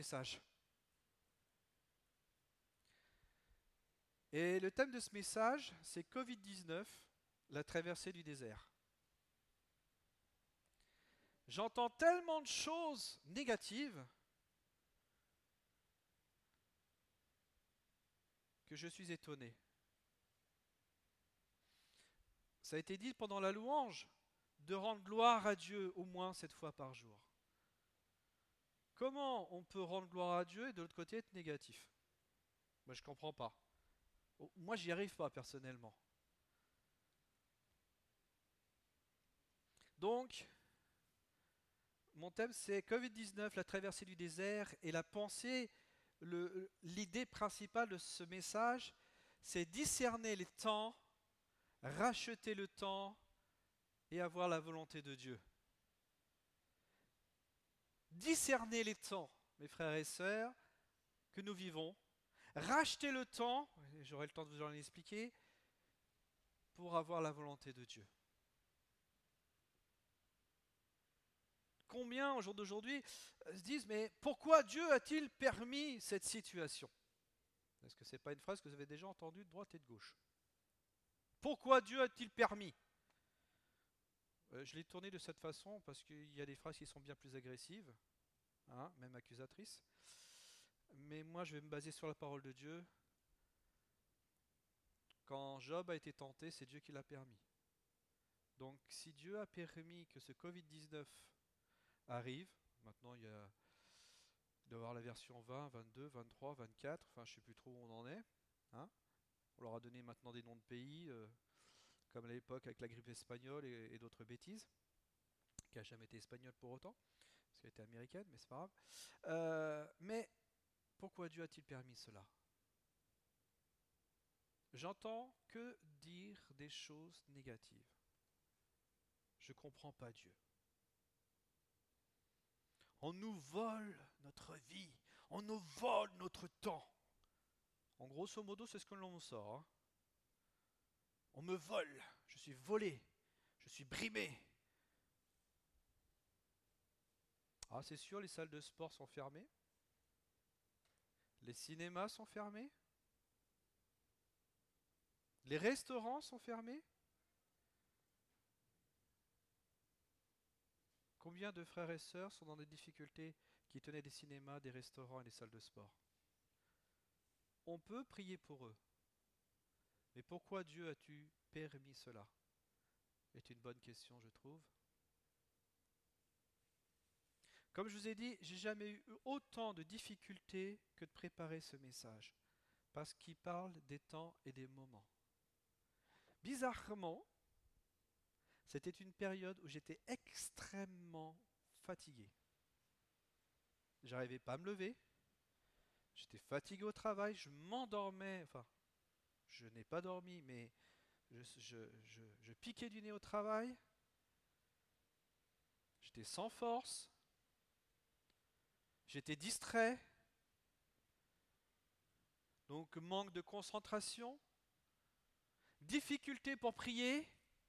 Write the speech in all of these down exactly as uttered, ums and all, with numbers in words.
Message. Et le thème de ce message, c'est covid dix-neuf, la traversée du désert. J'entends tellement de choses négatives que je suis étonné. Ça a été dit pendant la louange, de rendre gloire à Dieu au moins sept fois par jour. Comment on peut rendre gloire à Dieu et de l'autre côté être négatif? Moi je comprends pas. Moi j'y arrive pas personnellement. Donc, mon thème c'est covid dix-neuf, la traversée du désert, et la pensée, le- l'idée principale de ce message, c'est discerner les temps, racheter le temps et avoir la volonté de Dieu. Discerner les temps, mes frères et sœurs, que nous vivons, racheter le temps, et j'aurai le temps de vous en expliquer, pour avoir la volonté de Dieu. Combien, au jour d'aujourd'hui, euh, se disent, mais pourquoi Dieu a-t-il permis cette situation? Est-ce que ce n'est pas une phrase que vous avez déjà entendue de droite et de gauche? Pourquoi Dieu a-t-il permis? Euh, Je l'ai tourné de cette façon parce qu'il y a des phrases qui sont bien plus agressives, hein, même accusatrices. Mais moi, je vais me baser sur la parole de Dieu. Quand Job a été tenté, c'est Dieu qui l'a permis. Donc, si Dieu a permis que ce covid dix-neuf arrive, maintenant il y a il doit y avoir la version vingt, vingt-deux, vingt-trois, vingt-quatre, enfin je ne sais plus trop où on en est. Hein. On leur a donné maintenant des noms de pays, euh, comme à l'époque avec la grippe espagnole et, et d'autres bêtises, qui n'a jamais été espagnole pour autant, parce qu'elle était américaine, mais c'est pas grave. Euh, mais pourquoi Dieu a-t-il permis cela? J'entends que dire des choses négatives. Je ne comprends pas Dieu. On nous vole notre vie, on nous vole notre temps. En grosso modo, c'est ce que l'on nous sort. Hein. On me vole, je suis volé, je suis brimé. Ah, c'est sûr, les salles de sport sont fermées, les cinémas sont fermés, les restaurants sont fermés. Combien de frères et sœurs sont dans des difficultés qui tenaient des cinémas, des restaurants et des salles de sport? On peut prier pour eux, mais pourquoi Dieu as-tu permis cela? C'est une bonne question, je trouve. Comme je vous ai dit, j'ai jamais eu autant de difficultés que de préparer ce message, parce qu'il parle des temps et des moments. Bizarrement, c'était une période où j'étais extrêmement fatigué. J'arrivais pas à me lever, j'étais fatigué au travail, je m'endormais, enfin, je n'ai pas dormi, mais je, je, je, je piquais du nez au travail, j'étais sans force, j'étais distrait, donc manque de concentration, difficulté pour prier,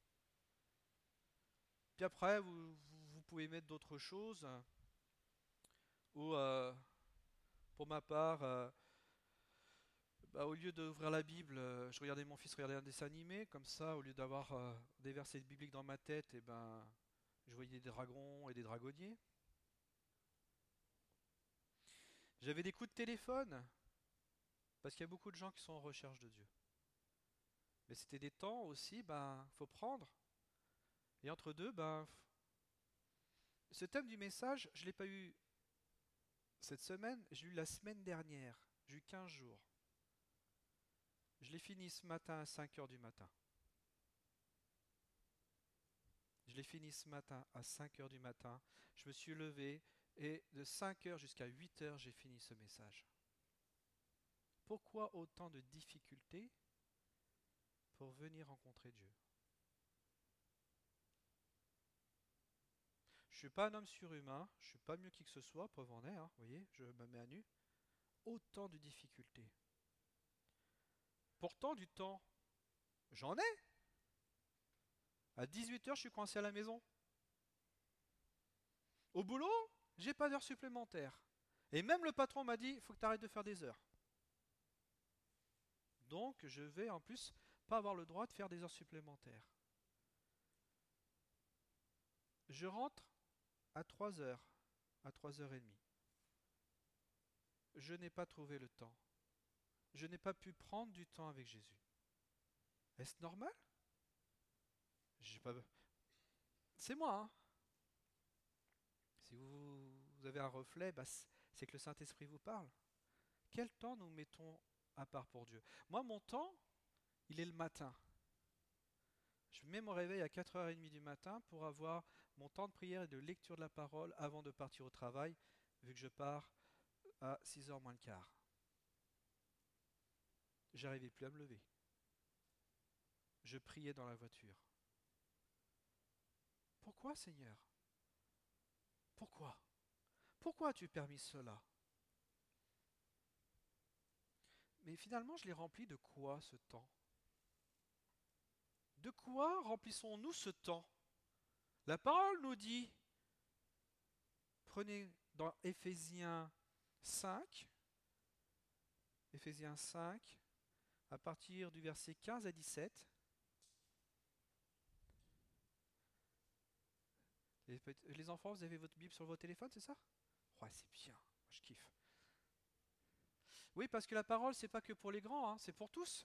puis après vous, vous, vous pouvez mettre d'autres choses, ou euh, pour ma part, euh, bah, au lieu d'ouvrir la Bible, euh, je regardais mon fils regarder un dessin animé, comme ça, au lieu d'avoir euh, des versets bibliques dans ma tête, et ben, je voyais des dragons et des dragonniers. J'avais des coups de téléphone, parce qu'il y a beaucoup de gens qui sont en recherche de Dieu. Mais c'était des temps aussi, ben, faut prendre. Et entre deux, ben, ce thème du message, je ne l'ai pas eu cette semaine, j'ai eu la semaine dernière. J'ai eu quinze jours. Je l'ai fini ce matin à cinq heures du matin. Je l'ai fini ce matin à cinq heures du matin. Je me suis levé et de cinq heures jusqu'à huit heures, j'ai fini ce message. Pourquoi autant de difficultés pour venir rencontrer Dieu? Je ne suis pas un homme surhumain, je ne suis pas mieux qui que ce soit, preuve en est, hein, vous voyez, je me mets à nu. Autant de difficultés. Pourtant, du temps, j'en ai. À dix-huit heures, je suis coincé à la maison. Au boulot, j'ai pas d'heures supplémentaires. Et même le patron m'a dit, il faut que tu arrêtes de faire des heures. Donc, je vais en plus pas avoir le droit de faire des heures supplémentaires. Je rentre à trois heures, à trois heures trente. Je n'ai pas trouvé le temps. Je n'ai pas pu prendre du temps avec Jésus. Est-ce normal? J'ai pas... C'est moi, hein. Si vous, vous avez un reflet, bah, c'est que le Saint-Esprit vous parle. Quel temps nous mettons à part pour Dieu? Moi, mon temps, il est le matin. Je mets mon réveil à quatre heures trente du matin pour avoir mon temps de prière et de lecture de la parole avant de partir au travail, vu que je pars à six heures moins le quart. J'arrivais plus à me lever. Je priais dans la voiture. Pourquoi, Seigneur? Pourquoi? Pourquoi as-tu permis cela? Mais finalement, je l'ai rempli de quoi, ce temps? De quoi remplissons-nous ce temps? La parole nous dit, prenez dans Éphésiens cinq, Éphésiens cinq, à partir du verset quinze à dix-sept. Les, les enfants, vous avez votre Bible sur vos téléphones, c'est ça? Ouais, c'est bien, moi, je kiffe. Oui, parce que la parole, c'est pas que pour les grands, hein, c'est pour tous.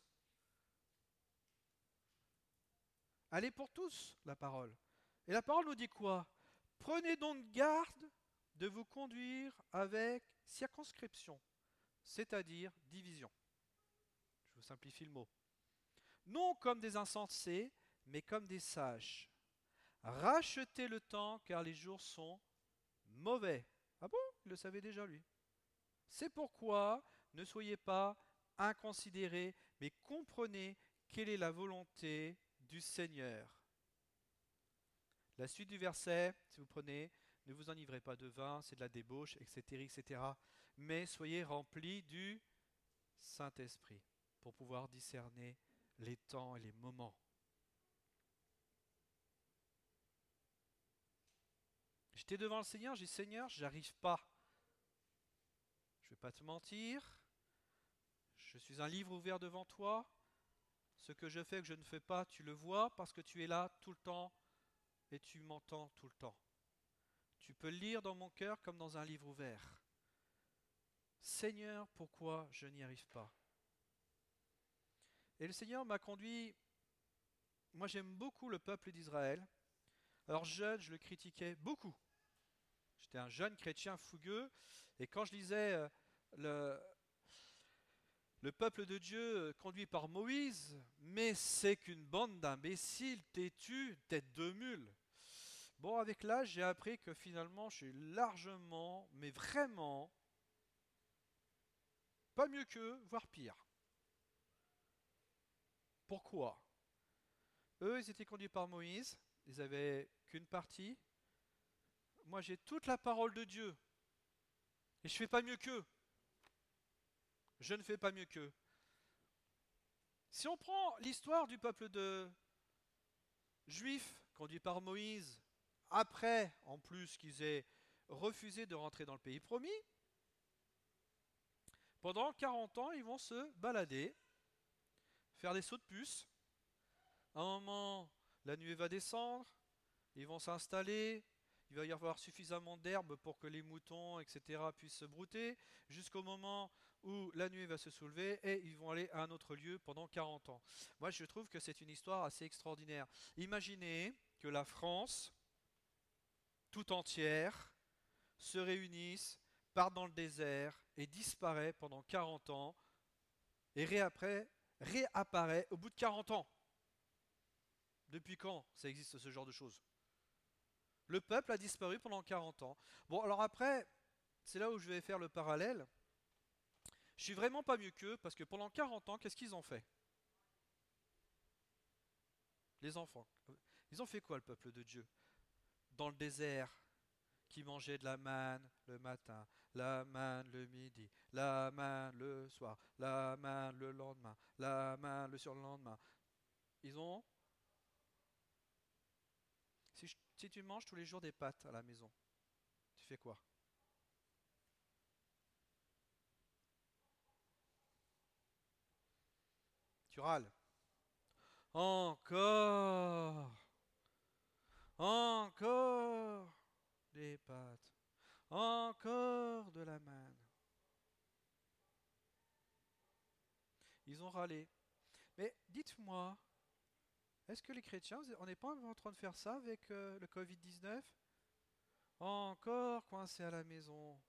Elle est pour tous, la parole. Et la parole nous dit quoi? Prenez donc garde de vous conduire avec circonscription, c'est-à-dire division. Je vous simplifie le mot. Non comme des insensés, mais comme des sages. Rachetez le temps, car les jours sont mauvais. Ah bon? Il le savait déjà, lui. C'est pourquoi ne soyez pas inconsidérés, mais comprenez quelle est la volonté du Seigneur. La suite du verset, si vous prenez, ne vous enivrez pas de vin, c'est de la débauche, et cetera, et cetera. Mais soyez remplis du Saint-Esprit pour pouvoir discerner les temps et les moments. J'étais devant le Seigneur, j'ai dit Seigneur, j'arrive pas. Je ne vais pas te mentir. Je suis un livre ouvert devant toi. Ce que je fais, que je ne fais pas, tu le vois parce que tu es là tout le temps et tu m'entends tout le temps. Tu peux le lire dans mon cœur comme dans un livre ouvert. Seigneur, pourquoi je n'y arrive pas? Et le Seigneur m'a conduit. Moi, j'aime beaucoup le peuple d'Israël. Alors, jeune, je le critiquais beaucoup. J'étais un jeune chrétien fougueux. Et quand je lisais euh, le, le peuple de Dieu euh, conduit par Moïse, mais c'est qu'une bande d'imbéciles, têtus, tête de mule. Bon, avec l'âge, j'ai appris que finalement, je suis largement, mais vraiment, pas mieux qu'eux, voire pire. Pourquoi? Eux, ils étaient conduits par Moïse, ils n'avaient qu'une partie. Moi, j'ai toute la parole de Dieu, et je ne fais pas mieux qu'eux. Je ne fais pas mieux qu'eux. Si on prend l'histoire du peuple de juif conduit par Moïse, après, en plus qu'ils aient refusé de rentrer dans le pays promis, pendant quarante ans, ils vont se balader, faire des sauts de puce. À un moment, la nuée va descendre, ils vont s'installer, il va y avoir suffisamment d'herbe pour que les moutons, et cetera, puissent se brouter, jusqu'au moment où la nuée va se soulever et ils vont aller à un autre lieu pendant quarante ans. Moi, je trouve que c'est une histoire assez extraordinaire. Imaginez que la France, tout entière, se réunisse, part dans le désert et disparaît pendant quarante ans et réapparaît, réapparaît au bout de quarante ans. Depuis quand ça existe ce genre de choses? Le peuple a disparu pendant quarante ans. Bon, alors après, c'est là où je vais faire le parallèle. Je suis vraiment pas mieux qu'eux parce que pendant quarante ans, qu'est-ce qu'ils ont fait? Les enfants. Ils ont fait quoi, le peuple de Dieu? Dans le désert, qui mangeait de la manne le matin, la manne le midi, la manne le soir, la manne le lendemain, la manne le surlendemain. Ils ont... Si, je- si tu manges tous les jours des pâtes à la maison, tu fais quoi? Tu râles. Encore. Encore des pâtes. Encore de la manne. Ils ont râlé. Mais dites-moi, est-ce que les chrétiens, on n'est pas en train de faire ça avec euh, le covid dix-neuf? Encore coincé à la maison.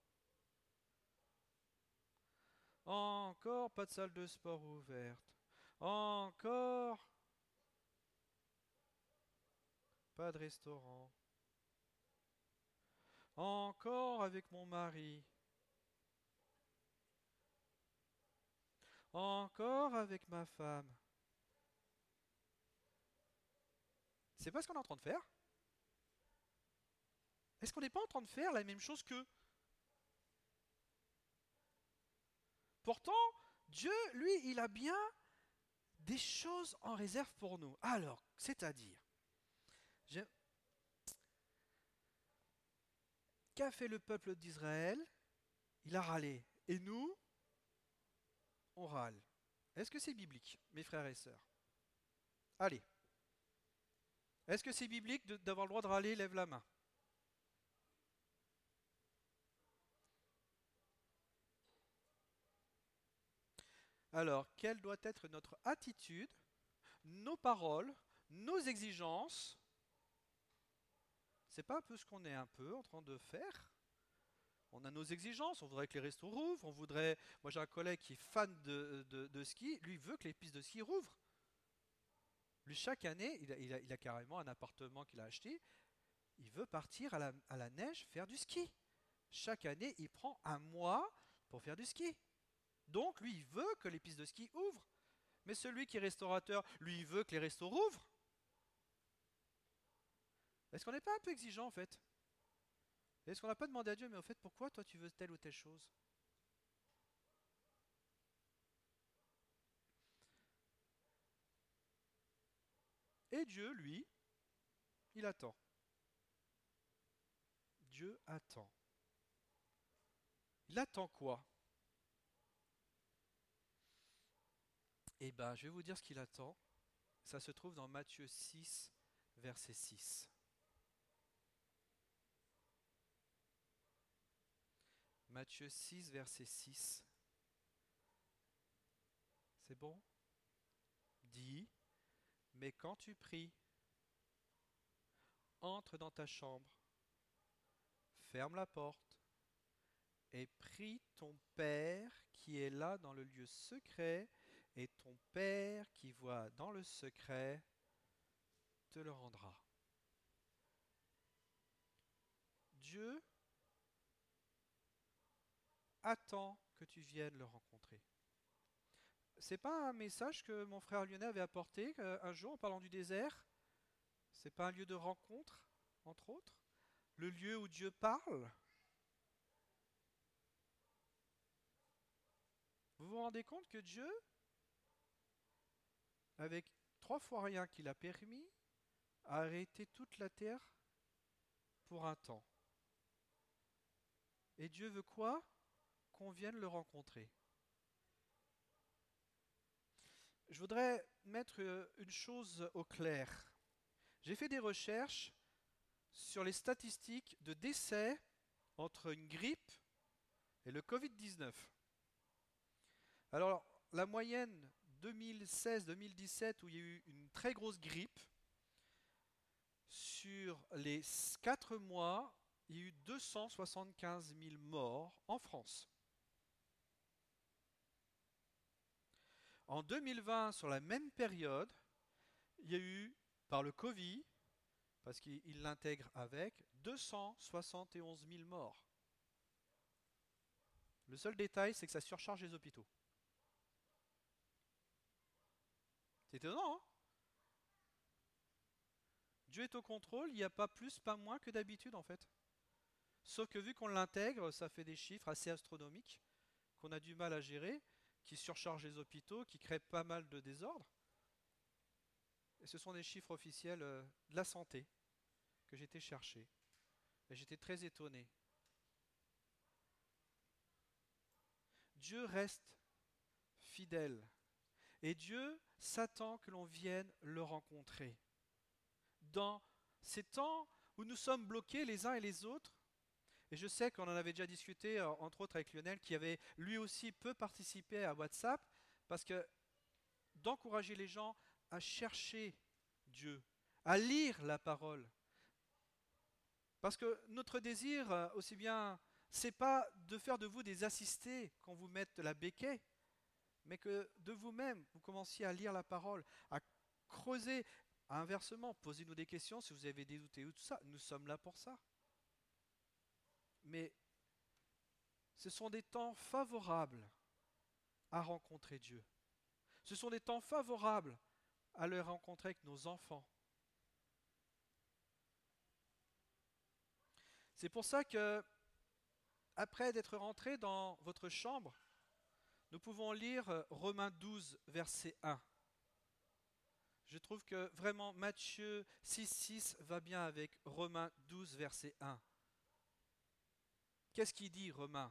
Encore pas de salle de sport ouverte. Encore pas de restaurant. Encore avec mon mari. Encore avec ma femme. C'est pas ce qu'on est en train de faire? Est-ce qu'on n'est pas en train de faire la même chose qu'eux? Pourtant, Dieu, lui, il a bien des choses en réserve pour nous. Alors, c'est-à-dire, j'ai- qu'a fait le peuple d'Israël? Il a râlé. Et nous, on râle. Est-ce que c'est biblique, mes frères et sœurs? Allez. Est-ce que c'est biblique de- d'avoir le droit de râler? Lève la main. Alors, quelle doit être notre attitude, nos paroles, nos exigences? C'est pas un peu ce qu'on est un peu en train de faire? On a nos exigences, on voudrait que les restos rouvrent, on voudrait... Moi j'ai un collègue qui est fan de, de- de ski, lui veut que les pistes de ski rouvrent. Lui chaque année, il a, il a- il a carrément un appartement qu'il a acheté, il veut partir à la, à la neige faire du ski. Chaque année, il prend un mois pour faire du ski. Donc lui, il veut que les pistes de ski ouvrent. Mais celui qui est restaurateur, lui, il veut que les restos rouvrent. Est-ce qu'on n'est pas un peu exigeant en fait? Est-ce qu'on n'a pas demandé à Dieu, mais au fait, pourquoi toi tu veux telle ou telle chose? Et Dieu, lui, il attend. Dieu attend. Il attend quoi? Eh bien, je vais vous dire ce qu'il attend. Ça se trouve dans Matthieu six, verset six. Matthieu six, verset six. C'est bon? Dis, mais quand tu pries, entre dans ta chambre, ferme la porte et prie ton Père qui est là dans le lieu secret, et ton Père qui voit dans le secret te le rendra. Dieu attend que tu viennes le rencontrer. C'est pas un message que mon frère Lionel avait apporté euh, un jour en parlant du désert? C'est pas un lieu de rencontre, entre autres? Le lieu où Dieu parle? Vous vous rendez compte que Dieu, avec trois fois rien qu'il a permis, a arrêté toute la terre pour un temps. Et Dieu veut quoi? Qu'on vienne le rencontrer. Je voudrais mettre euh, une chose au clair. J'ai fait des recherches sur les statistiques de décès entre une grippe et le covid dix-neuf. Alors, la moyenne deux mille seize deux mille dix-sept, où il y a eu une très grosse grippe, sur les quatre mois, il y a eu deux cent soixante-quinze mille morts en France. En deux mille vingt, sur la même période, il y a eu, par le Covid, parce qu'il l'intègre avec, deux cent soixante et onze mille morts. Le seul détail, c'est que ça surcharge les hôpitaux. C'est étonnant, hein? Dieu est au contrôle, il n'y a pas plus, pas moins que d'habitude en fait. Sauf que vu qu'on l'intègre, ça fait des chiffres assez astronomiques qu'on a du mal à gérer, qui surchargent les hôpitaux, qui créent pas mal de désordre. Et ce sont des chiffres officiels euh, de la santé que j'ai été chercher. Et j'étais très étonné. Dieu reste fidèle. Et Dieu Satan que l'on vienne le rencontrer. Dans ces temps où nous sommes bloqués les uns et les autres, et je sais qu'on en avait déjà discuté, euh, entre autres avec Lionel, qui avait lui aussi peu participé à WhatsApp, parce que d'encourager les gens à chercher Dieu, à lire la parole. Parce que notre désir, euh, aussi bien, c'est pas de faire de vous des assistés qu'on vous mette la béquille, mais que de vous-même, vous commenciez à lire la parole, à creuser, inversement, posez-nous des questions si vous avez des doutes ou tout ça. Nous sommes là pour ça. Mais ce sont des temps favorables à rencontrer Dieu. Ce sont des temps favorables à le rencontrer avec nos enfants. C'est pour ça que, après d'être rentré dans votre chambre, nous pouvons lire euh, Romains douze, verset un. Je trouve que vraiment Matthieu six, six va bien avec Romains douze, verset un. Qu'est-ce qu'il dit, Romains?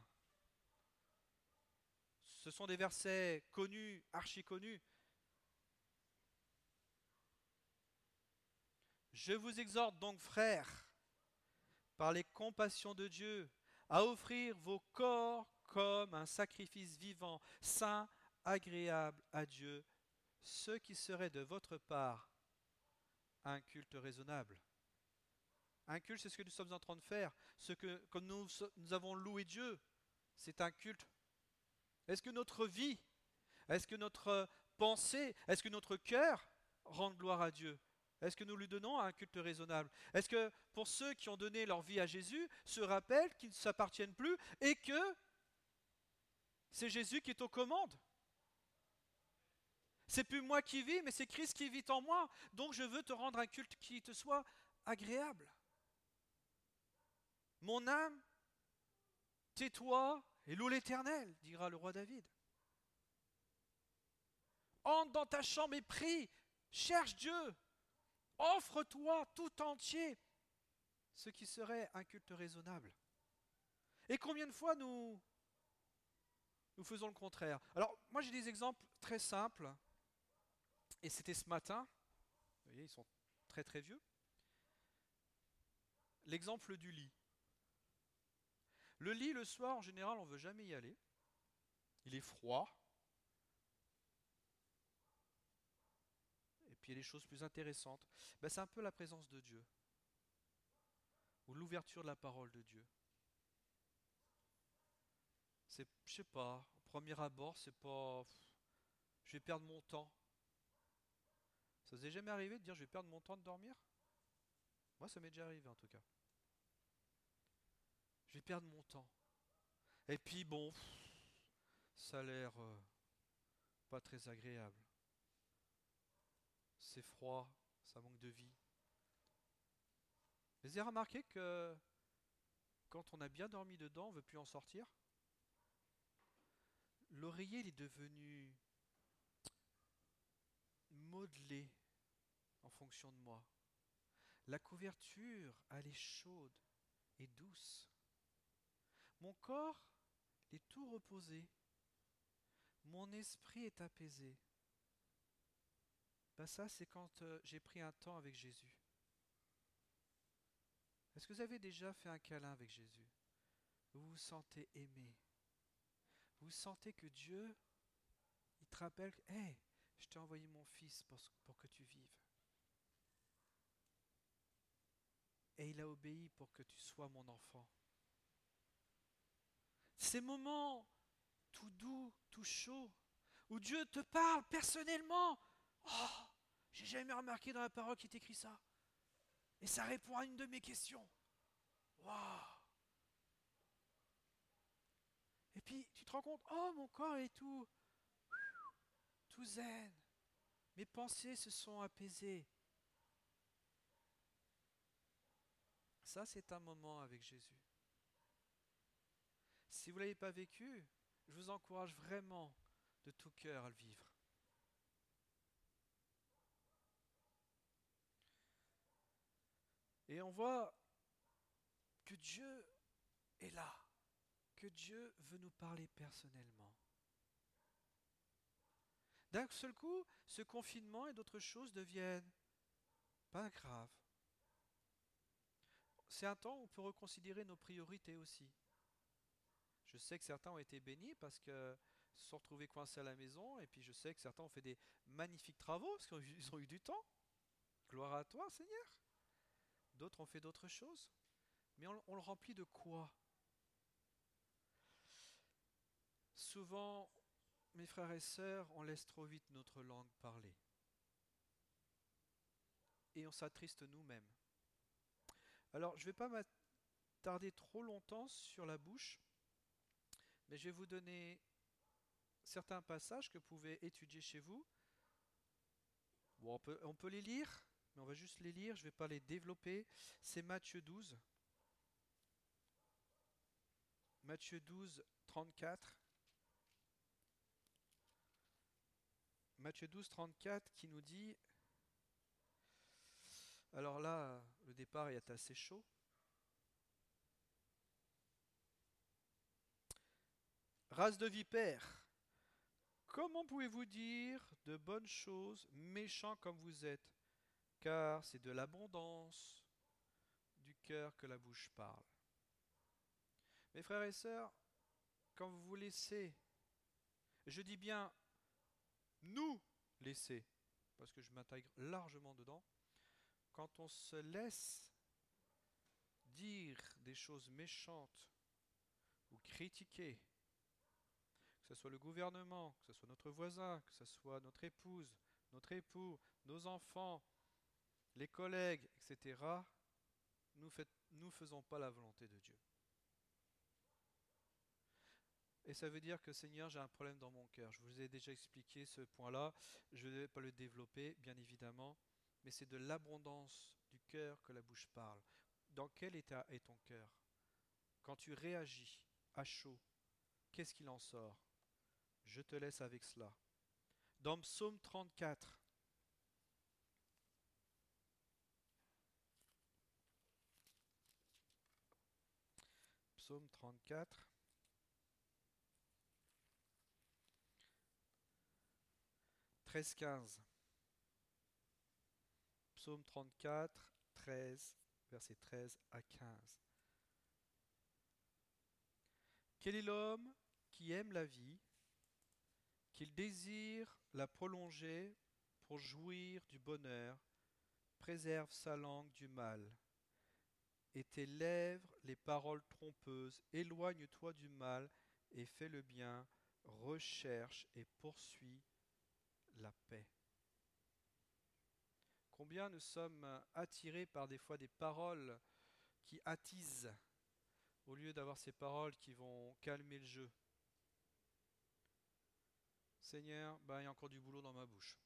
Ce sont des versets connus, archi connus. Je vous exhorte donc, frères, par les compassions de Dieu, à offrir vos corps comme un sacrifice vivant, saint, agréable à Dieu, ce qui serait de votre part un culte raisonnable. Un culte, c'est ce que nous sommes en train de faire. Ce que, comme nous, nous avons loué Dieu, c'est un culte. Est-ce que notre vie, est-ce que notre pensée, est-ce que notre cœur rend gloire à Dieu? Est-ce que nous lui donnons un culte raisonnable? Est-ce que pour ceux qui ont donné leur vie à Jésus se rappellent qu'ils ne s'appartiennent plus et que c'est Jésus qui est aux commandes? C'est plus moi qui vis, mais c'est Christ qui vit en moi. Donc je veux te rendre un culte qui te soit agréable. Mon âme, tais-toi et loue l'Éternel, dira le roi David. Entre dans ta chambre et prie, cherche Dieu, offre-toi tout entier, ce qui serait un culte raisonnable. Et combien de fois nous, nous faisons le contraire? Alors, moi j'ai des exemples très simples, et c'était ce matin, vous voyez, ils sont très très vieux. L'exemple du lit. Le lit, le soir, en général, on ne veut jamais y aller. Il est froid. Et puis il y a des choses plus intéressantes. Ben, c'est un peu la présence de Dieu. Ou l'ouverture de la parole de Dieu. C'est, je sais pas, au premier abord, c'est pas... Je vais perdre mon temps. Ça vous est jamais arrivé de dire je vais perdre mon temps de dormir? Moi, ça m'est déjà arrivé en tout cas. Je vais perdre mon temps. Et puis bon, ça a l'air euh, pas très agréable. C'est froid, ça manque de vie. Vous avez remarqué que quand on a bien dormi dedans, on ne veut plus en sortir? L'oreiller il est devenu modelé en fonction de moi. La couverture, elle est chaude et douce. Mon corps est tout reposé. Mon esprit est apaisé. Ben ça, c'est quand euh, j'ai pris un temps avec Jésus. Est-ce que vous avez déjà fait un câlin avec Jésus? Vous vous sentez aimé. Vous sentez que Dieu, il te rappelle, hé, hey, je t'ai envoyé mon fils pour, pour que tu vives. Et il a obéi pour que tu sois mon enfant. Ces moments tout doux, tout chauds, où Dieu te parle personnellement. Oh, j'ai jamais remarqué dans la parole qu'il t'écrit ça. Et ça répond à une de mes questions. Waouh! Et puis tu te rends compte, oh mon corps est tout, tout zen. Mes pensées se sont apaisées. Ça, c'est un moment avec Jésus. Si vous ne l'avez pas vécu, je vous encourage vraiment de tout cœur à le vivre. Et on voit que Dieu est là, que Dieu veut nous parler personnellement. D'un seul coup, ce confinement et d'autres choses deviennent pas graves. C'est un temps où on peut reconsidérer nos priorités aussi. Je sais que certains ont été bénis parce que se sont retrouvés coincés à la maison, et puis je sais que certains ont fait des magnifiques travaux parce qu'ils ont eu du temps. Gloire à toi, Seigneur. D'autres ont fait d'autres choses. Mais on, on le remplit de quoi? Souvent, mes frères et sœurs, on laisse trop vite notre langue parler. Et on s'attriste nous-mêmes. Alors, je ne vais pas m'attarder trop longtemps sur la bouche, mais je vais vous donner certains passages que vous pouvez étudier chez vous. Bon, on peut, on peut les lire, mais on va juste les lire, je ne vais pas les développer. C'est Matthieu douze. Matthieu douze, trente-quatre. Matthieu douze, trente-quatre qui nous dit, alors là, le départ est assez chaud. Race de vipères, comment pouvez-vous dire de bonnes choses, méchants comme vous êtes? Car c'est de l'abondance du cœur que la bouche parle. Mes frères et sœurs, quand vous vous laissez, je dis bien nous laisser, parce que je m'intègre largement dedans, quand on se laisse dire des choses méchantes ou critiquer, que ce soit le gouvernement, que ce soit notre voisin, que ce soit notre épouse, notre époux, nos enfants, les collègues, et cetera, nous ne faisons pas la volonté de Dieu. Et ça veut dire que Seigneur, j'ai un problème dans mon cœur. Je vous ai déjà expliqué ce point-là. Je ne vais pas le développer, bien évidemment. Mais c'est de l'abondance du cœur que la bouche parle. Dans quel état est ton cœur? Quand tu réagis à chaud, qu'est-ce qu'il en sort? Je te laisse avec cela. Dans Psaume trente-quatre, Psaume trente-quatre, treize quinze. Psaume trente-quatre, treize, versets treize à quinze. Quel est l'homme qui aime la vie, qu'il désire la prolonger pour jouir du bonheur, préserve sa langue du mal, et tes lèvres les paroles trompeuses, éloigne-toi du mal et fais le bien, recherche et poursuis la paix. Combien nous sommes attirés par des fois des paroles qui attisent, au lieu d'avoir ces paroles qui vont calmer le jeu. Seigneur, ben, il y a encore du boulot dans ma bouche.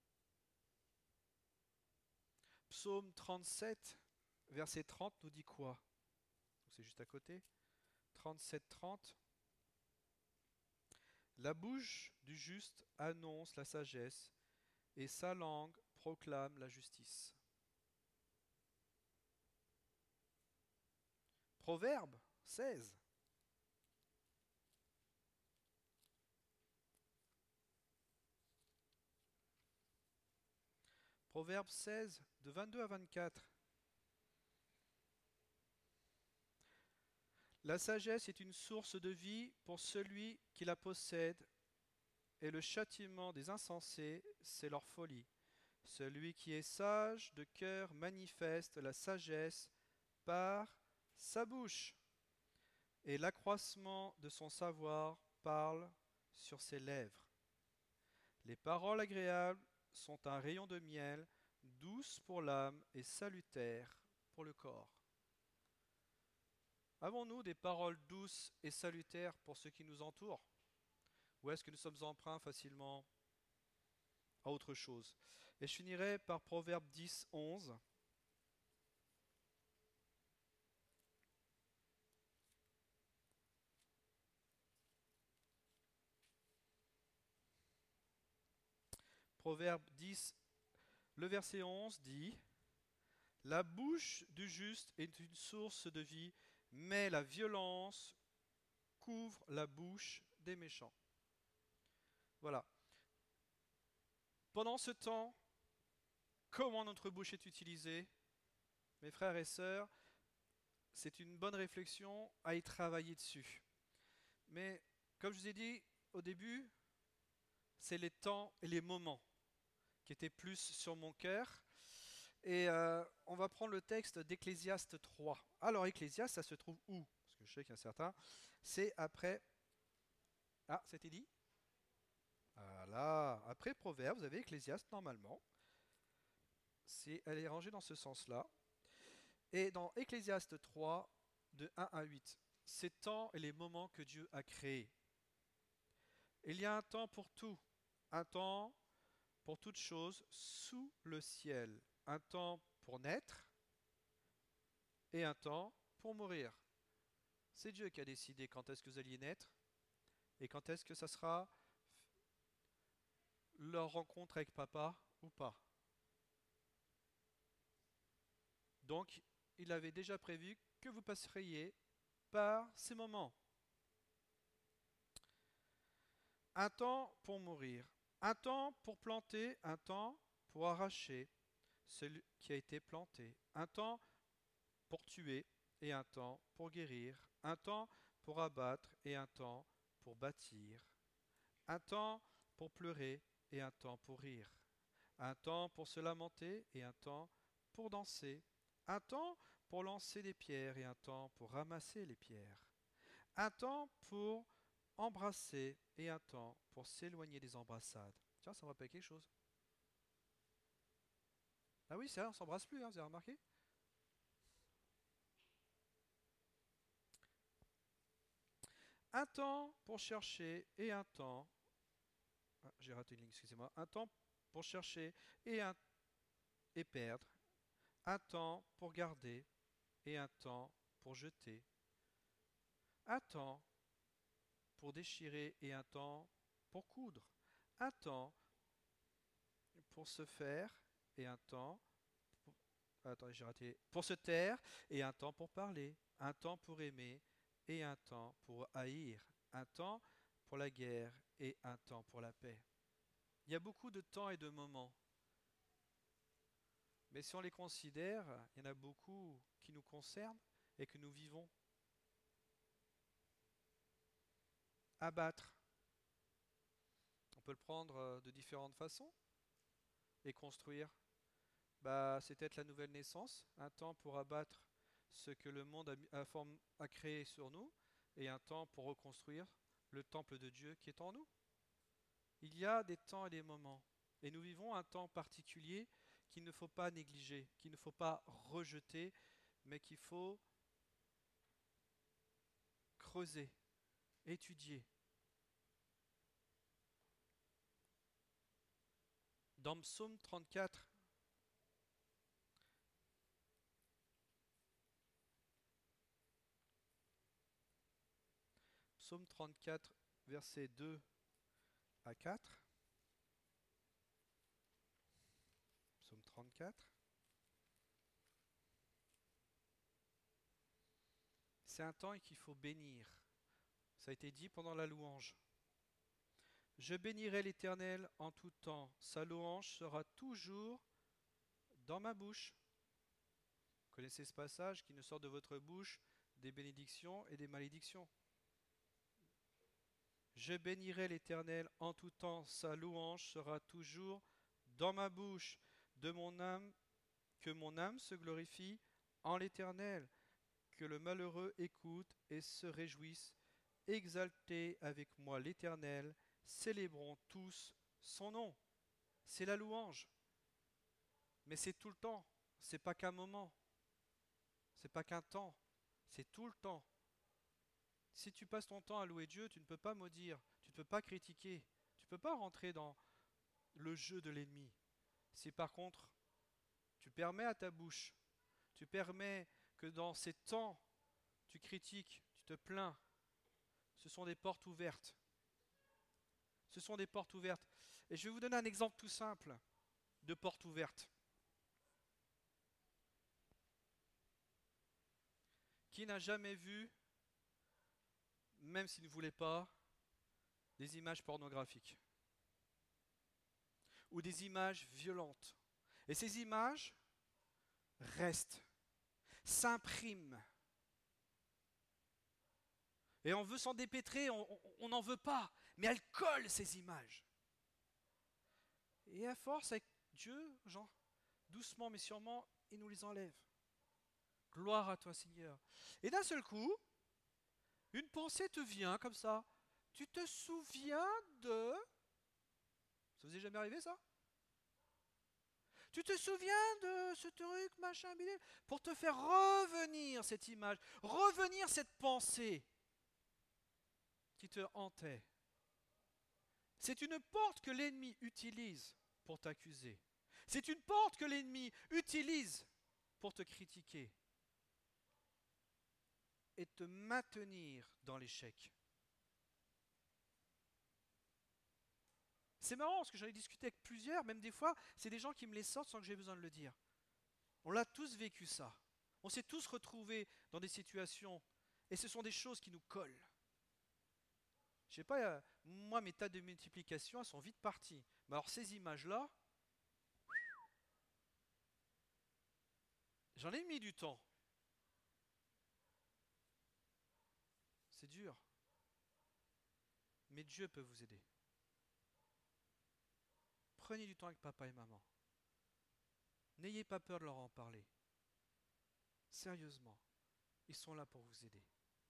Psaume trente-sept, verset trente nous dit quoi? C'est juste à côté. trente-sept trente. La bouche du juste annonce la sagesse et sa langue proclame la justice. Proverbe seize. Proverbe seize, de vingt-deux à vingt-quatre. La sagesse est une source de vie pour celui qui la possède, et le châtiment des insensés, c'est leur folie. Celui qui est sage de cœur manifeste la sagesse par sa bouche, et l'accroissement de son savoir parle sur ses lèvres. Les paroles agréables sont un rayon de miel, douces pour l'âme et salutaires pour le corps. Avons-nous des paroles douces et salutaires pour ceux qui nous entourent? Ou est-ce que nous sommes emprunts facilement à autre chose? Et je finirai par Proverbe dix, onze. Proverbe dix, le verset onze dit: La bouche du juste est une source de vie, mais la violence couvre la bouche des méchants. Voilà. Pendant ce temps, comment notre bouche est utilisée, mes frères et sœurs, c'est une bonne réflexion à y travailler dessus. Mais comme je vous ai dit au début, c'est les temps et les moments qui étaient plus sur mon cœur. Et euh, on va prendre le texte d'Ecclésiaste trois. Alors Ecclésiaste, ça se trouve où? Parce que je sais qu'il y a certains. C'est après... Ah, c'était dit? Voilà. Après Proverbes, vous avez Ecclésiaste normalement. C'est, elle est rangée dans ce sens-là. Et dans Ecclésiaste trois, de un à huit, ces temps et les moments que Dieu a créés. Il y a un temps pour tout, un temps pour toute chose sous le ciel, un temps pour naître et un temps pour mourir. C'est Dieu qui a décidé quand est-ce que vous alliez naître et quand est-ce que ça sera leur rencontre avec papa ou pas. Donc, il avait déjà prévu que vous passeriez par ces moments. Un temps pour mourir, un temps pour planter, un temps pour arracher celui qui a été planté, un temps pour tuer et un temps pour guérir, un temps pour abattre et un temps pour bâtir, un temps pour pleurer et un temps pour rire, un temps pour se lamenter et un temps pour danser, un temps pour lancer des pierres et un temps pour ramasser les pierres, un temps pour embrasser et un temps pour s'éloigner des embrassades. Tiens, ça me rappelle quelque chose. Ah oui, c'est vrai, on s'embrasse plus, hein, vous avez remarqué? Un temps pour chercher et un temps... Ah, j'ai raté une ligne, excusez-moi. Un temps pour chercher et, un... et perdre. Un temps pour garder et un temps pour jeter. Un temps pour déchirer et un temps pour coudre. Un temps pour se faire et un temps pour... Attendez, j'ai raté. Pour se taire et un temps pour parler. Un temps pour aimer et un temps pour haïr. Un temps pour la guerre et un temps pour la paix. Il y a beaucoup de temps et de moments. Mais si on les considère, il y en a beaucoup qui nous concernent et que nous vivons. Abattre. On peut le prendre de différentes façons. Et construire. Bah, c'est peut-être la nouvelle naissance, un temps pour abattre ce que le monde a, a, form- a créé sur nous, et un temps pour reconstruire le temple de Dieu qui est en nous. Il y a des temps et des moments. Et nous vivons un temps particulier qu'il ne faut pas négliger, qu'il ne faut pas rejeter, mais qu'il faut creuser, étudier. Dans Psaume trente-quatre, Psaume trente-quatre, versets deux à quatre. Psaume trente-quatre. C'est un temps qu'il faut bénir. Ça a été dit pendant la louange. Je bénirai l'Éternel en tout temps. Sa louange sera toujours dans ma bouche. Vous connaissez ce passage qui ne sort de votre bouche des bénédictions et des malédictions. Je bénirai l'Éternel en tout temps. Sa louange sera toujours dans ma bouche. De mon âme, que mon âme se glorifie en l'Éternel. Que le malheureux écoute et se réjouisse. Exaltez avec moi l'Éternel. Célébrons tous son nom. C'est la louange. Mais c'est tout le temps. C'est pas qu'un moment. C'est pas qu'un temps. C'est tout le temps. Si tu passes ton temps à louer Dieu, tu ne peux pas maudire, tu ne peux pas critiquer, tu ne peux pas rentrer dans le jeu de l'ennemi. Si par contre, tu permets à ta bouche, tu permets que dans ces temps, tu critiques, tu te plains, ce sont des portes ouvertes. Ce sont des portes ouvertes. Et je vais vous donner un exemple tout simple de porte ouverte. Qui n'a jamais vu, même s'il ne voulait pas, des images pornographiques? ou des images violentes. Et ces images restent, s'impriment. Et on veut s'en dépêtrer, on n'en veut pas, mais elles collent ces images. Et à force, avec Dieu, genre, doucement mais sûrement, il nous les enlève. Gloire à toi, Seigneur. Et d'un seul coup, une pensée te vient comme ça. Tu te souviens de... Ça vous est jamais arrivé, ça? Tu te souviens de ce truc, machin, bidule, pour te faire revenir cette image, revenir cette pensée qui te hantait. C'est une porte que l'ennemi utilise pour t'accuser. C'est une porte que l'ennemi utilise pour te critiquer et te maintenir dans l'échec. C'est marrant parce que j'en ai discuté avec plusieurs, même des fois, c'est des gens qui me les sortent sans que j'ai besoin de le dire. On l'a tous vécu ça. On s'est tous retrouvés dans des situations et ce sont des choses qui nous collent. Je sais pas, euh, moi mes tas de multiplication, elles sont vite parties. Mais alors ces images-là, j'en ai mis du temps. C'est dur. Mais Dieu peut vous aider. Prenez du temps avec papa et maman. N'ayez pas peur de leur en parler. Sérieusement, ils sont là pour vous aider.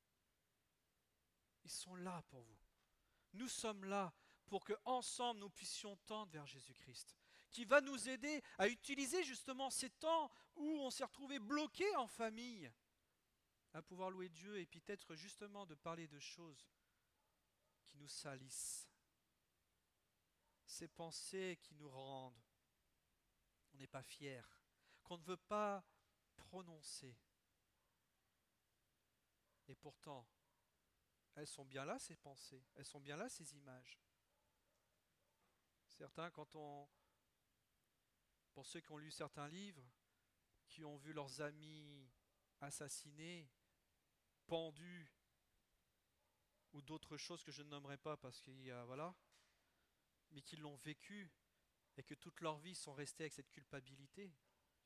Ils sont là pour vous. Nous sommes là pour que ensemble nous puissions tendre vers Jésus-Christ, qui va nous aider à utiliser justement ces temps où on s'est retrouvé bloqué en famille, à pouvoir louer Dieu et puis peut-être justement de parler de choses qui nous salissent, ces pensées qui nous rendent, on n'est pas fiers, qu'on ne veut pas prononcer. Et pourtant, elles sont bien là, ces pensées, elles sont bien là, ces images. Certains, quand on, pour ceux qui ont lu certains livres, qui ont vu leurs amis assassinés, pendus, ou d'autres choses que je ne nommerai pas parce qu'il y a, voilà, mais qui l'ont vécu et que toute leur vie sont restés avec cette culpabilité.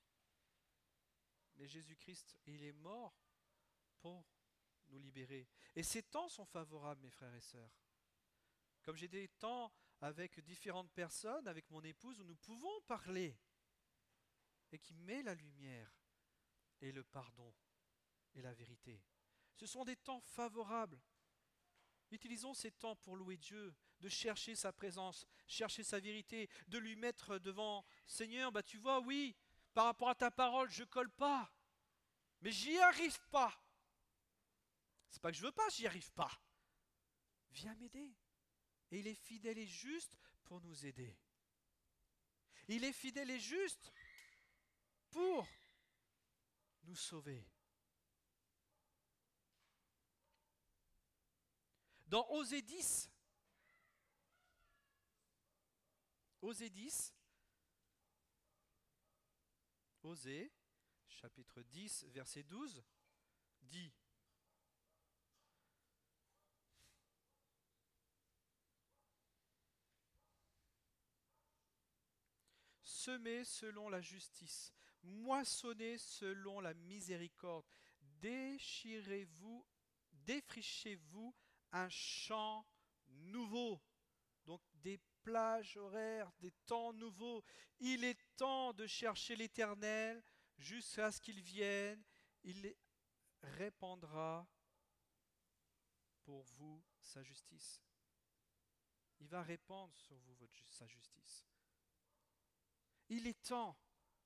Mais Jésus-Christ, il est mort pour nous libérer. Et ces temps sont favorables, mes frères et sœurs. Comme j'ai des temps avec différentes personnes, avec mon épouse, où nous pouvons parler et qui met la lumière et le pardon et la vérité. Ce sont des temps favorables. Utilisons ces temps pour louer Dieu, de chercher sa présence, chercher sa vérité, de lui mettre devant Seigneur, bah tu vois, oui, par rapport à ta parole, je ne colle pas, mais j'y arrive pas. C'est pas que je veux pas, j'y arrive pas. Viens m'aider. Et il est fidèle et juste pour nous aider. Il est fidèle et juste pour nous sauver. Dans Osée dix, Osée dix, Osée, chapitre dix, verset douze, dit: semez selon la justice, moissonnez selon la miséricorde, déchirez-vous, défrichez-vous un champ nouveau. Donc des plages horaires, des temps nouveaux. Il est temps de chercher l'Éternel jusqu'à ce qu'il vienne. Il répandra pour vous sa justice. Il va répandre sur vous votre, sa justice. Il est temps.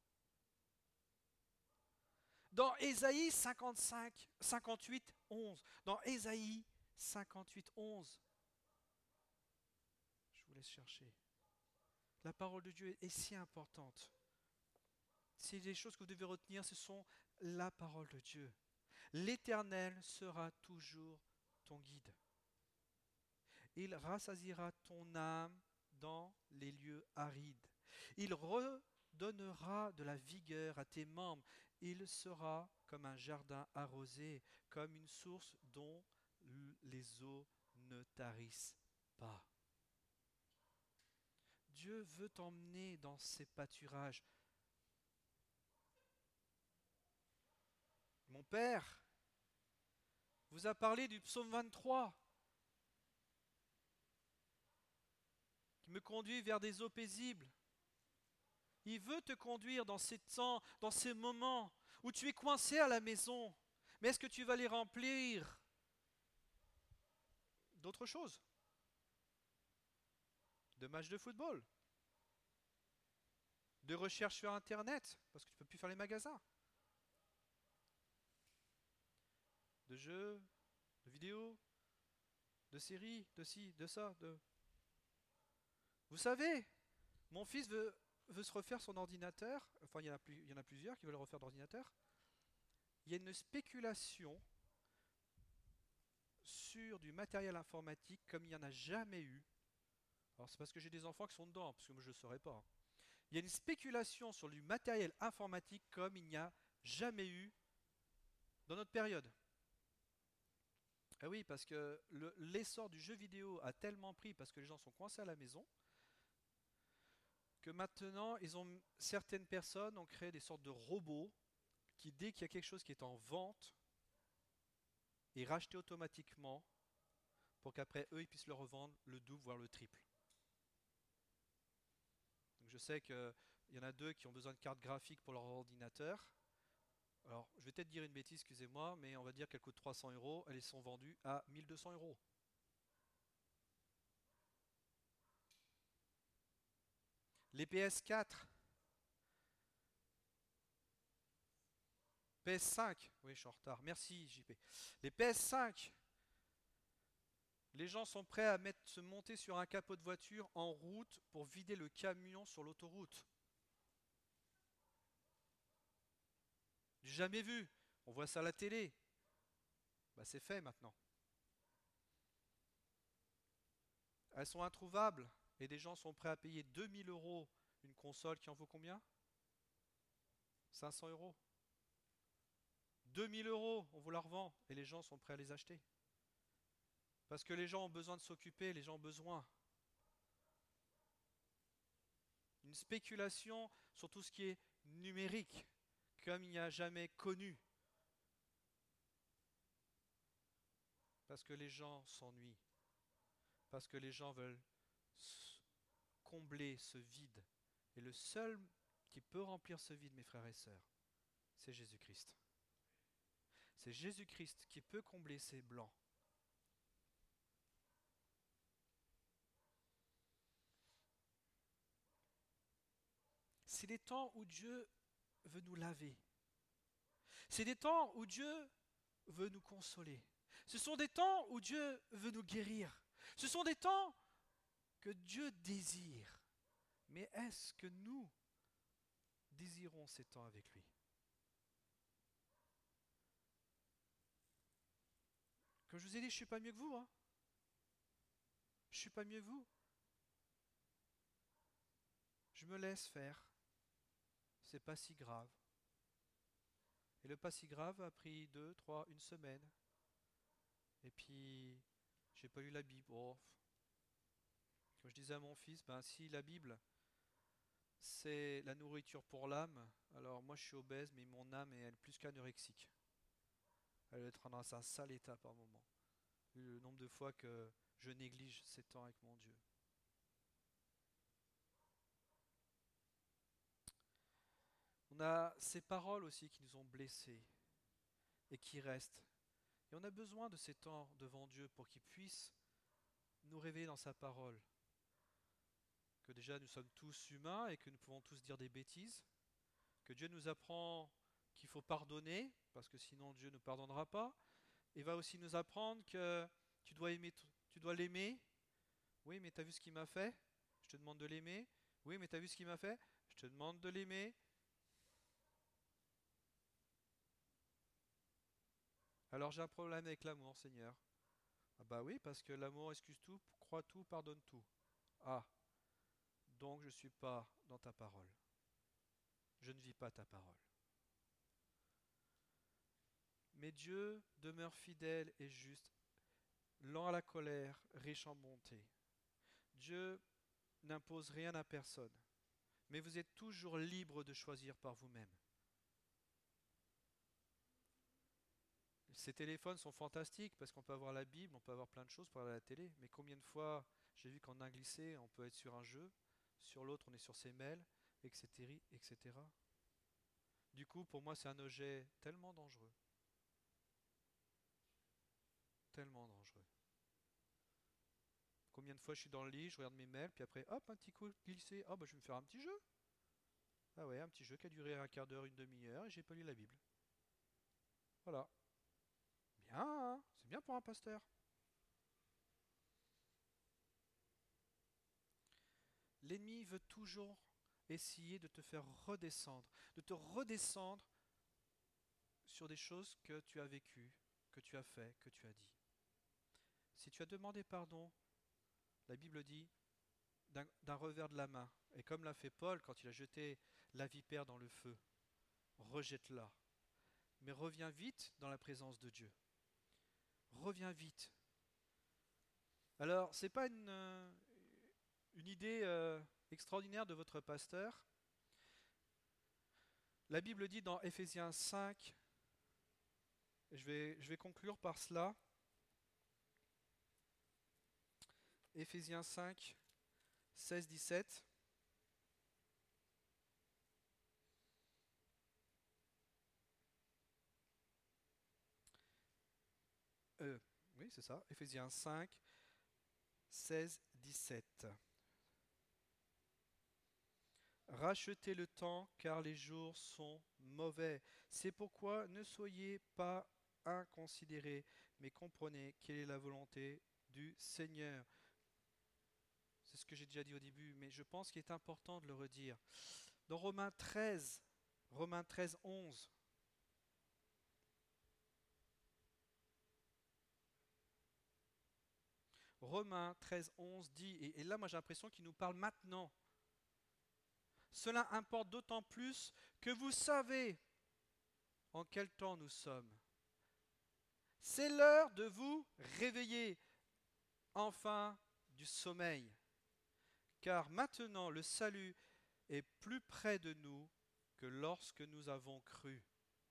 Dans Ésaïe cinquante-cinq, cinquante-huit, onze, dans Ésaïe cinquante-huit, onze, je vous laisse chercher. La parole de Dieu est si importante. C'est des choses que vous devez retenir, ce sont la parole de Dieu. L'Éternel sera toujours ton guide. Il rassasiera ton âme dans les lieux arides. Il redonnera de la vigueur à tes membres. Il sera comme un jardin arrosé, comme une source dont les eaux ne tarissent pas. Dieu veut t'emmener dans ces pâturages. Mon Père vous a parlé du psaume vingt-trois, qui me conduit vers des eaux paisibles. Il veut te conduire dans ces temps, dans ces moments où tu es coincé à la maison. Mais est-ce que tu vas les remplir d'autres choses? De matchs de football, de recherche sur Internet, parce que tu ne peux plus faire les magasins, de jeux, de vidéos, de séries, de ci, de ça, de... Vous savez, mon fils veut, veut se refaire son ordinateur, enfin il y en a, plus, il y en a plusieurs qui veulent refaire d'ordinateur. Il y a une spéculation sur du matériel informatique comme il n'y en a jamais eu. Alors c'est parce que j'ai des enfants qui sont dedans, parce que moi je ne saurais pas. Il y a une spéculation sur du matériel informatique comme il n'y a jamais eu dans notre période. Ah oui, parce que le- l'essor du jeu vidéo a tellement pris parce que les gens sont coincés à la maison que maintenant, ils ont, certaines personnes ont créé des sortes de robots qui, dès qu'il y a quelque chose qui est en vente, est racheté automatiquement pour qu'après eux, ils puissent le revendre le double, voire le triple. Donc je sais qu'il y en a deux qui ont besoin de cartes graphiques pour leur ordinateur. Alors, je vais peut-être dire une bêtise, excusez-moi, mais on va dire qu'elles coûtent trois cents euros, elles sont vendues à mille deux cents euros. Les P S quatre, P S cinq, oui, je suis en retard, merci J P. Les P S cinq, les gens sont prêts à mettre, se monter sur un capot de voiture en route pour vider le camion sur l'autoroute. Du jamais vu, on voit ça à la télé. Bah, c'est fait maintenant. Elles sont introuvables et des gens sont prêts à payer deux mille euros une console qui en vaut combien? cinq cents euros. deux mille euros, on vous la revend et les gens sont prêts à les acheter. Parce que les gens ont besoin de s'occuper, les gens ont besoin. Une spéculation sur tout ce qui est numérique, comme il n'y a jamais connu. Parce que les gens s'ennuient. Parce que les gens veulent combler ce vide. Et le seul qui peut remplir ce vide, mes frères et sœurs, c'est Jésus-Christ. C'est Jésus-Christ qui peut combler ces blancs. C'est des temps où Dieu veut nous laver. C'est des temps où Dieu veut nous consoler. Ce sont des temps où Dieu veut nous guérir. Ce sont des temps que Dieu désire. Mais est-ce que nous désirons ces temps avec lui? Comme je vous ai dit, je ne suis pas mieux que vous. Hein. Je ne suis pas mieux que vous. Je me laisse faire. C'est pas si grave. Et le pas si grave a pris deux, trois, une semaine. Et puis, j'ai pas lu la Bible. Oh. Comme je disais à mon fils, ben si la Bible c'est la nourriture pour l'âme, alors moi je suis obèse, mais mon âme est elle, plus qu'anorexique. Elle est dans un sale état par moment. Le nombre de fois que je néglige ces temps avec mon Dieu. On a ces paroles aussi qui nous ont blessés et qui restent. Et on a besoin de ces temps devant Dieu pour qu'il puisse nous révéler dans sa parole que déjà nous sommes tous humains et que nous pouvons tous dire des bêtises, que Dieu nous apprend qu'il faut pardonner, parce que sinon Dieu ne pardonnera pas. Il va aussi nous apprendre que tu dois aimer, tu dois l'aimer. Oui, mais tu as vu ce qu'il m'a fait? Je te demande de l'aimer. Oui, mais tu as vu ce qu'il m'a fait? Je te demande de l'aimer. Alors j'ai un problème avec l'amour, Seigneur. Ah bah oui, parce que l'amour excuse tout, croit tout, pardonne tout. Ah, donc je ne suis pas dans ta parole. Je ne vis pas ta parole. Mais Dieu demeure fidèle et juste, lent à la colère, riche en bonté. Dieu n'impose rien à personne. Mais vous êtes toujours libre de choisir par vous-même. Ces téléphones sont fantastiques parce qu'on peut avoir la Bible, on peut avoir plein de choses pour aller à la télé. Mais combien de fois j'ai vu qu'en un glissé, on peut être sur un jeu, sur l'autre on est sur ses mails, et cetera, et cetera. Du coup, pour moi, c'est un objet tellement dangereux. Tellement dangereux. Combien de fois je suis dans le lit, je regarde mes mails, puis après, hop, un petit coup glissé. Oh, bah, je vais me faire un petit jeu. Ah ouais, un petit jeu qui a duré un quart d'heure, une demi-heure, et j'ai pas lu la Bible. Voilà. Bien, hein, c'est bien pour un pasteur. L'ennemi veut toujours essayer de te faire redescendre, de te redescendre sur des choses que tu as vécues, que tu as fait, que tu as dit. Si tu as demandé pardon, la Bible dit d'un, d'un revers de la main, et comme l'a fait Paul quand il a jeté la vipère dans le feu, rejette-la, mais reviens vite dans la présence de Dieu. Reviens vite. Alors, ce n'est pas une, euh, une idée euh, extraordinaire de votre pasteur. La Bible dit dans Éphésiens cinq, et je vais, je vais conclure par cela, Éphésiens cinq, seize, dix-sept. Euh, oui, c'est ça, Éphésiens cinq, seize, dix-sept. Rachetez le temps, car les jours sont mauvais. C'est pourquoi ne soyez pas inconsidérés, mais comprenez quelle est la volonté du Seigneur. C'est ce que j'ai déjà dit au début, mais je pense qu'il est important de le redire. Dans Romains treize, Romains treize, onze, Romains treize, onze dit, et, et là moi j'ai l'impression qu'il nous parle maintenant. Cela importe d'autant plus que vous savez en quel temps nous sommes. C'est l'heure de vous réveiller enfin du sommeil, car maintenant le salut est plus près de nous que lorsque nous avons cru.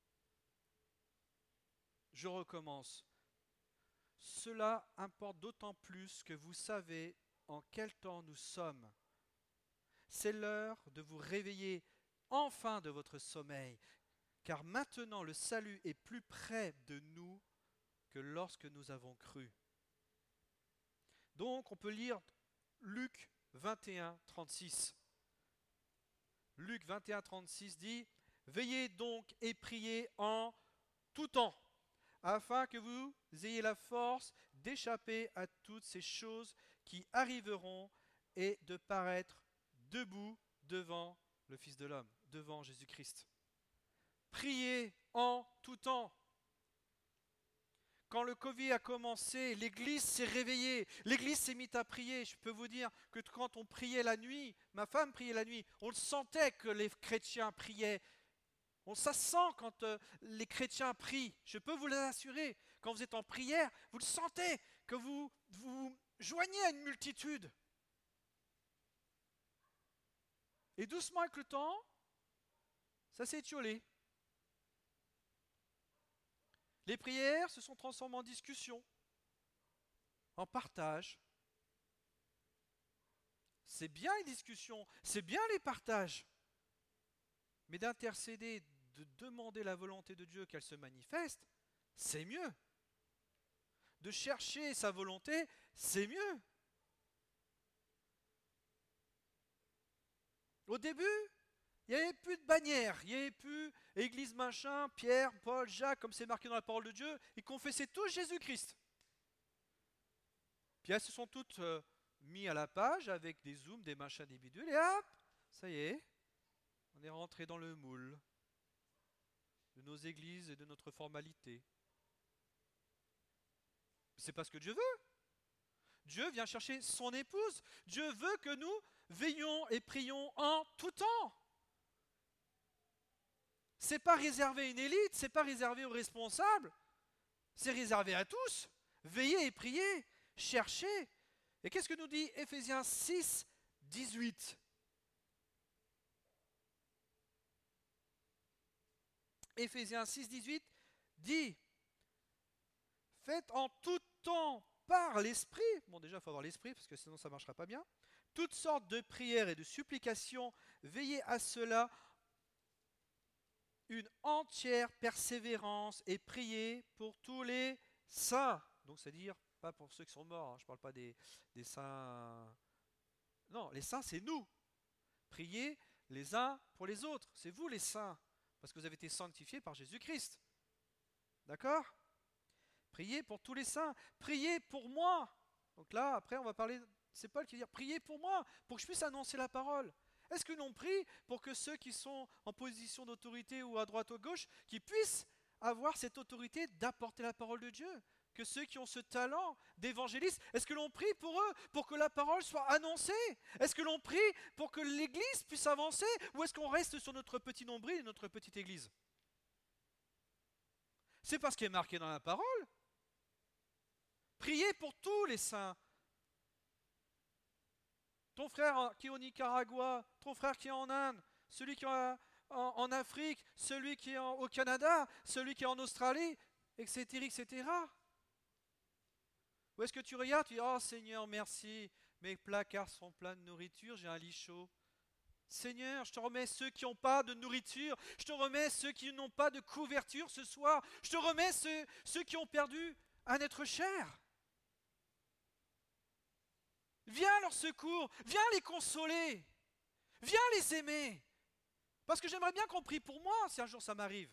Je recommence. Cela importe d'autant plus que vous savez en quel temps nous sommes. C'est l'heure de vous réveiller enfin de votre sommeil, car maintenant le salut est plus près de nous que lorsque nous avons cru. Donc on peut lire Luc vingt et un, trente-six. Luc vingt et un, trente-six dit « Veillez donc et priez en tout temps, afin que vous ayez la force d'échapper à toutes ces choses qui arriveront et de paraître debout devant le Fils de l'homme, devant Jésus-Christ. » Priez en tout temps. Quand le Covid a commencé, l'Église s'est réveillée, l'Église s'est mise à prier. Je peux vous dire que quand on priait la nuit, ma femme priait la nuit, on le sentait que les chrétiens priaient. On, ça sent quand euh, les chrétiens prient. Je peux vous l'assurer, quand vous êtes en prière, vous le sentez, que vous vous joignez à une multitude. Et doucement avec le temps, ça s'est étiolé. Les prières se sont transformées en discussion, en partage. C'est bien les discussions, c'est bien les partages. Mais d'intercéder, de demander la volonté de Dieu qu'elle se manifeste, c'est mieux. De chercher sa volonté, c'est mieux. Au début, il n'y avait plus de bannières, il n'y avait plus Église machin, Pierre, Paul, Jacques, comme c'est marqué dans la parole de Dieu, ils confessaient tous Jésus-Christ. Puis elles se sont toutes euh, mis à la page avec des zooms, des machins, des bidules, et hop, ça y est, on est rentré dans le moule de nos églises et de notre formalité. C'est pas ce que Dieu veut. Dieu vient chercher son épouse. Dieu veut que nous veillons et prions en tout temps. C'est pas réservé à une élite, c'est pas réservé aux responsables, c'est réservé à tous. Veillez et priez, cherchez. Et qu'est-ce que nous dit Éphésiens six, dix-huit. Éphésiens six, dix-huit dit « Faites en tout temps par l'Esprit » bon déjà il faut avoir l'Esprit parce que sinon ça ne marchera pas bien « toutes sortes de prières et de supplications, veillez à cela une entière persévérance et priez pour tous les saints. » Donc c'est-à-dire pas pour ceux qui sont morts, hein, je ne parle pas des, des saints... Non, les saints c'est nous. Priez les uns pour les autres, c'est vous les saints. Parce que vous avez été sanctifiés par Jésus-Christ. D'accord ? Priez pour tous les saints. Priez pour moi. Donc là, après, on va parler... C'est Paul qui va dire, priez pour moi, pour que je puisse annoncer la parole. Est-ce que l'on prie pour que ceux qui sont en position d'autorité ou à droite ou à gauche, qui puissent avoir cette autorité d'apporter la parole de Dieu ? Que ceux qui ont ce talent d'évangéliste, est-ce que l'on prie pour eux, pour que la parole soit annoncée ? Est-ce que l'on prie pour que l'Église puisse avancer ? Ou est-ce qu'on reste sur notre petit nombril et notre petite Église ? C'est parce qu'il est marqué dans la parole. Priez pour tous les saints. Ton frère qui est au Nicaragua, ton frère qui est en Inde, celui qui est en, en, en Afrique, celui qui est en, au Canada, celui qui est en Australie, et cetera, et cetera. Ou est-ce que tu regardes, tu dis « Oh Seigneur, merci, mes placards sont pleins de nourriture, j'ai un lit chaud. » Seigneur, je te remets ceux qui n'ont pas de nourriture, je te remets ceux qui n'ont pas de couverture ce soir, je te remets ceux, ceux qui ont perdu un être cher. Viens à leur secours, viens les consoler, viens les aimer. Parce que j'aimerais bien qu'on prie pour moi si un jour ça m'arrive.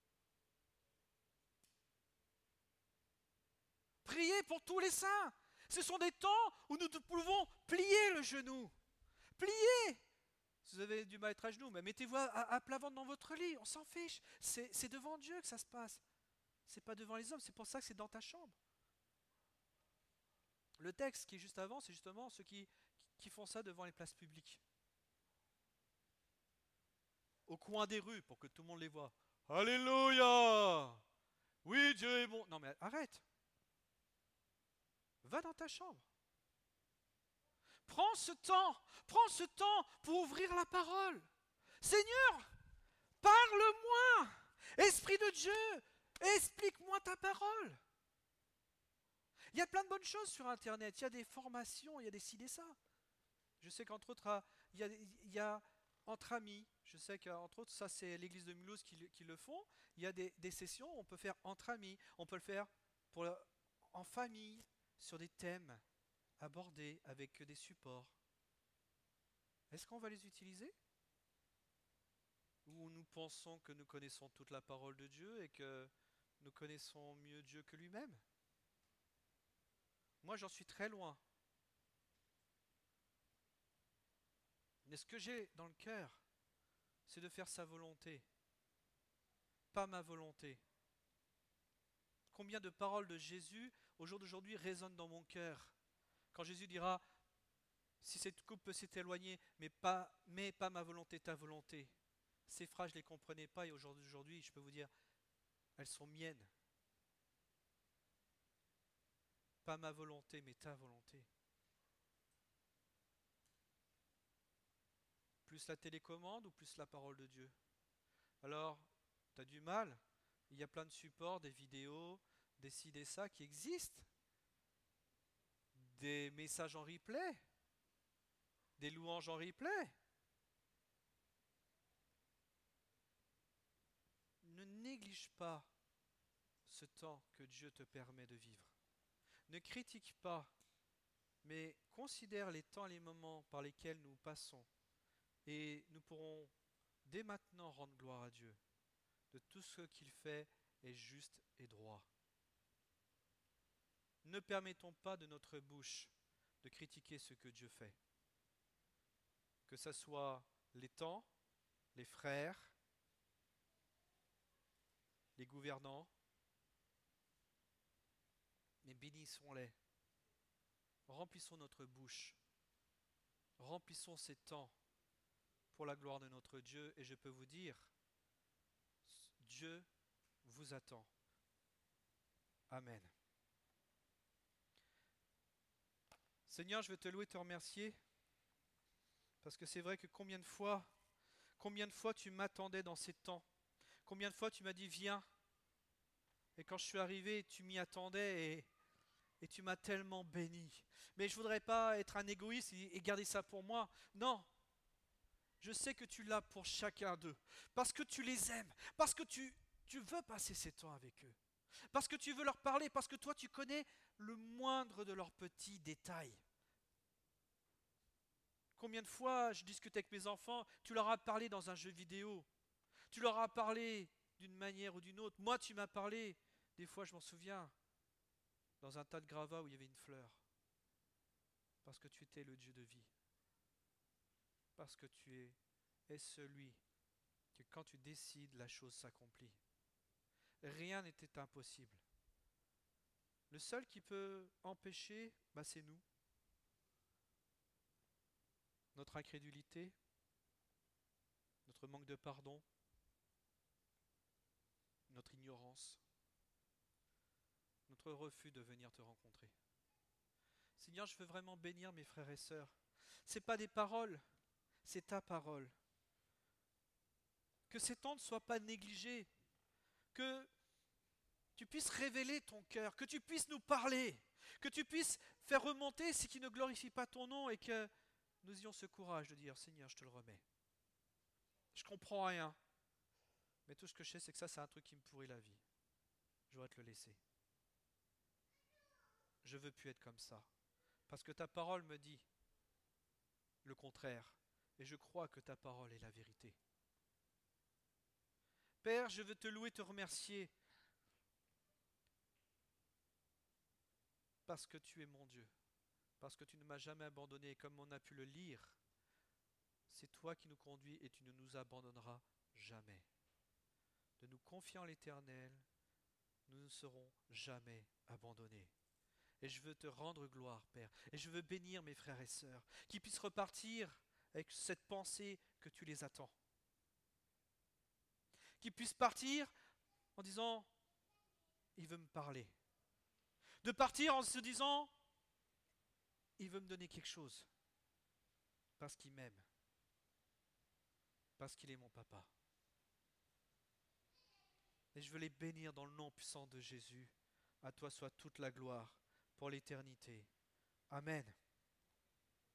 Priez pour tous les saints. Ce sont des temps où nous pouvons plier le genou. Plier. Si vous avez du mal à être à genoux, mais mettez-vous à, à plat ventre dans votre lit. On s'en fiche. C'est, c'est devant Dieu que ça se passe. C'est pas devant les hommes. C'est pour ça que c'est dans ta chambre. Le texte qui est juste avant, c'est justement ceux qui, qui font ça devant les places publiques. Au coin des rues, pour que tout le monde les voit. Alléluia! Oui, Dieu est bon. Non mais arrête. Va dans ta chambre. Prends ce temps, prends ce temps pour ouvrir la parole. Seigneur, parle-moi. Esprit de Dieu, explique-moi ta parole. Il y a plein de bonnes choses sur Internet. Il y a des formations, il y a des ci, des ça. Je sais qu'entre autres, il y a, il y a entre amis, je sais qu'entre autres, ça c'est l'église de Mulhouse qui, qui le font. Il y a des, des sessions, on peut faire entre amis, on peut le faire pour le, en famille, sur des thèmes abordés avec des supports. Est-ce qu'on va les utiliser ? Ou nous pensons que nous connaissons toute la parole de Dieu et que nous connaissons mieux Dieu que lui-même ? Moi, j'en suis très loin. Mais ce que j'ai dans le cœur, c'est de faire sa volonté, pas ma volonté. Combien de paroles de Jésus, au jour d'aujourd'hui, résonnent dans mon cœur ? Quand Jésus dira, si cette coupe peut s'éloigner, mais pas, mais pas ma volonté, ta volonté. Ces phrases, je ne les comprenais pas et aujourd'hui, je peux vous dire, elles sont miennes. Pas ma volonté, mais ta volonté. Plus la télécommande ou plus la parole de Dieu ? Alors, tu as du mal. Il y a plein de supports, des vidéos, des ci, des ça qui existent. Des messages en replay. Des louanges en replay. Ne néglige pas ce temps que Dieu te permet de vivre. Ne critique pas, mais considère les temps et les moments par lesquels nous passons. Et nous pourrons dès maintenant rendre gloire à Dieu de tout ce qu'il fait est juste et droit. Ne permettons pas de notre bouche de critiquer ce que Dieu fait. Que ce soit les temps, les frères, les gouvernants, mais bénissons-les. Remplissons notre bouche. Remplissons ces temps pour la gloire de notre Dieu. Et je peux vous dire, Dieu vous attend. Amen. Seigneur, je veux te louer et te remercier Parce que c'est vrai que combien de fois, combien de fois tu m'attendais dans ces temps? Combien de fois tu m'as dit viens? Et quand je suis arrivé, tu m'y attendais et, et tu m'as tellement béni. Mais je voudrais pas être un égoïste et, et garder ça pour moi. Non, je sais que tu l'as pour chacun d'eux. Parce que tu les aimes. Parce que tu, tu veux passer ces temps avec eux. Parce que tu veux leur parler. Parce que toi, tu connais le moindre de leurs petits détails. Combien de fois je discute avec mes enfants, tu leur as parlé dans un jeu vidéo. Tu leur as parlé d'une manière ou d'une autre. Moi, tu m'as parlé, des fois je m'en souviens, dans un tas de gravats où il y avait une fleur. Parce que tu étais le Dieu de vie. Parce que tu es, es celui que quand tu décides, la chose s'accomplit. Rien n'était impossible. Le seul qui peut empêcher, bah, c'est nous. Notre incrédulité, notre manque de pardon, notre ignorance, notre refus de venir te rencontrer. Seigneur, je veux vraiment bénir mes frères et sœurs. Ce n'est pas des paroles, c'est ta parole. Que ces temps ne soient pas négligés, que tu puisses révéler ton cœur, que tu puisses nous parler, que tu puisses faire remonter ce qui ne glorifie pas ton nom et que nous ayons ce courage de dire Seigneur, je te le remets. Je comprends rien, mais tout ce que je sais, c'est que ça, c'est un truc qui me pourrit la vie. Je dois te le laisser. Je veux plus être comme ça. Parce que ta parole me dit le contraire. Et je crois que ta parole est la vérité. Père, je veux te louer, te remercier. Parce que tu es mon Dieu. Parce que tu ne m'as jamais abandonné. Comme on a pu le lire, c'est toi qui nous conduis et tu ne nous abandonneras jamais. De nous confier en l'Éternel, nous ne serons jamais abandonnés. Et je veux te rendre gloire, Père. Et je veux bénir mes frères et sœurs, qui puissent repartir avec cette pensée que tu les attends. Qui puissent partir en disant, il veut me parler. De partir en se disant, il veut me donner quelque chose. Parce qu'il m'aime. Parce qu'il est mon papa. Et je veux les bénir dans le nom puissant de Jésus. À toi soit toute la gloire pour l'éternité. Amen.